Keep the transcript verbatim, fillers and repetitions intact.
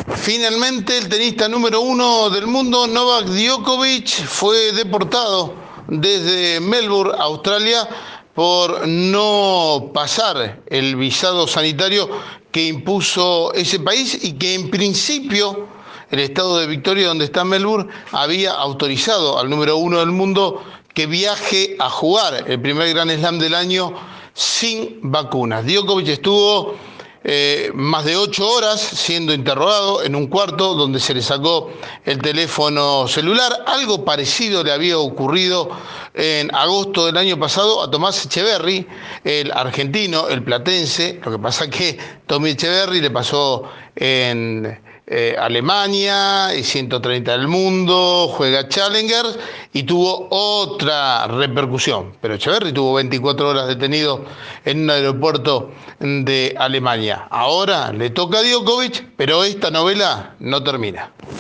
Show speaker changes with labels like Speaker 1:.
Speaker 1: Finalmente, el tenista número uno del mundo, Novak Djokovic, fue deportado desde Melbourne, Australia, por no pasar el visado sanitario que impuso ese país y que en principio el estado de Victoria, donde está Melbourne, había autorizado al número uno del mundo que viaje a jugar el primer Grand Slam del año sin vacunas. Djokovic estuvo Eh, más de ocho horas siendo interrogado en un cuarto donde se le sacó el teléfono celular. Algo parecido le había ocurrido en agosto del año pasado a Tomás Echeverry, el argentino, el platense. Lo que pasa es que Tommy Echeverry le pasó en eh, Alemania, y ciento treinta del mundo, juega Challenger y tuvo otra repercusión. Pero Echeverry tuvo veinticuatro horas detenido en un aeropuerto de Alemania. Ahora le toca a Djokovic, pero esta novela no termina.